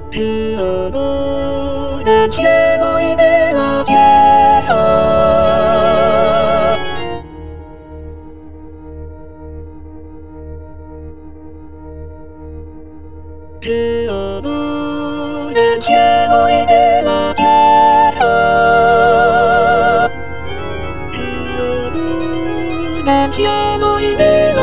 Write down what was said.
ピアノでチェロイデラティアピアノでチェロイデラティアピアノでチェロイデラ